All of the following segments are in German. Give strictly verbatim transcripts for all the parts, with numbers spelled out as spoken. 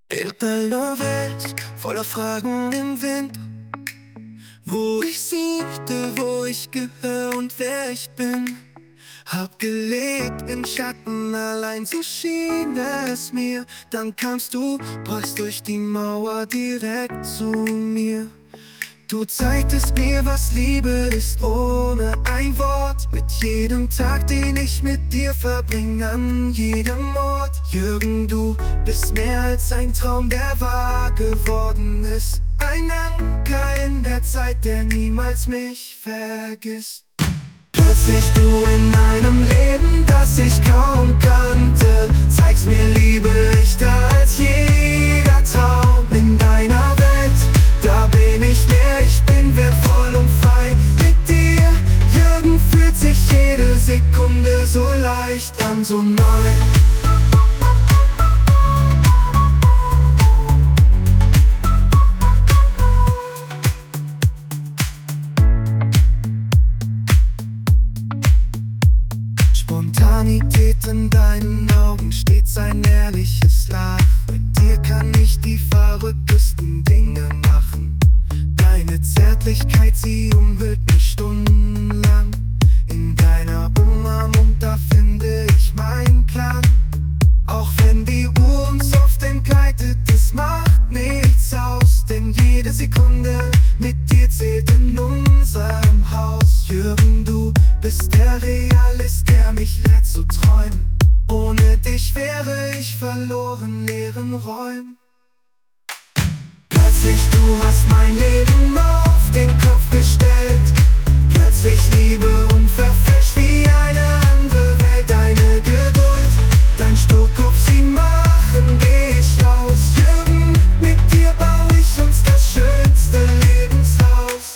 Bild einer Welt voller Fragen im Wind, wo ich siebte, wo ich gehöre und wer ich bin. Hab gelebt im Schatten, allein so schien es mir. Dann kamst du, brachst durch die Mauer direkt zu mir. Du zeigtest mir, was Liebe ist, ohne ein Wort. Mit jedem Tag, den ich mit dir verbringe, an jedem Ort. Jürgen, du bist mehr als ein Traum, der wahr geworden ist. Ein Anker in der Zeit, der niemals mich vergisst. Plötzlich du in einem Leben, das ich kaum kannte, zeigst mir Liebe echter als jeder Traum. In deiner Welt, da bin ich mehr, ich bin wertvoll und frei. Mit dir, Jürgen, fühlt sich jede Sekunde so leicht an, so neu. Spontanität in deinen Augen, stets ein ehrliches Lachen. Mit dir kann ich die verrücktesten Dinge machen. Deine Zärtlichkeit, sie umhüllt mich stundenlang. In deiner Umarmung, da finde ich meinen Klang. Auch wenn die Uhr uns oft entgleitet, es macht nichts aus. Denn jede Sekunde mit dir zählt in unserem Haus. Jürgen, du bist der Realist, der mich lehrt zu träumen. Ohne dich wäre ich verloren, leeren Räumen. Plötzlich du hast mein Leben auf den Kopf gestellt. Plötzlich Liebe unverfälscht wie eine andere Welt. Deine Geduld, dein Sturkopf, sie machen dich aus. Jürgen, mit dir bau ich uns das schönste Lebenshaus.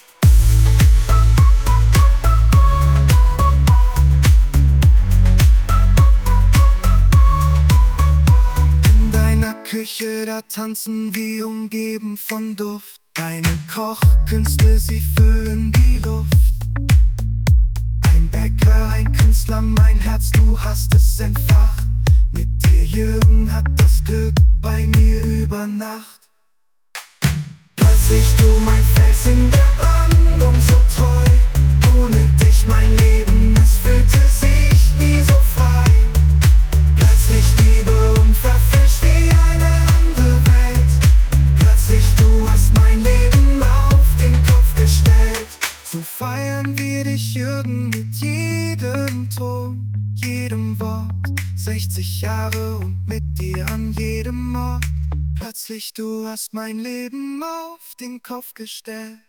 In deiner Küche, da tanzen wir umgeben von Duft. Deine Kochkünste, sie füllen die Luft. Ein Bäcker, ein Künstler, mein Herz, du hast es entfacht. Mit dir, Jürgen, hat das Glück bei mir über Nacht. Plötzlich du, mein Fels in der Brandung, so treu. Ohne dich mein Leben, es fühlte sich nie so frei. Plötzlich Liebe unverfälscht wie eine andere Welt. Plötzlich du hast mein Leben auf den Kopf gestellt. So feiern wir dich, Jürgen, mit jedem Ton, jedem Wort. sechzig Jahre und mit dir an jedem Ort. Plötzlich du hast mein Leben auf den Kopf gestellt.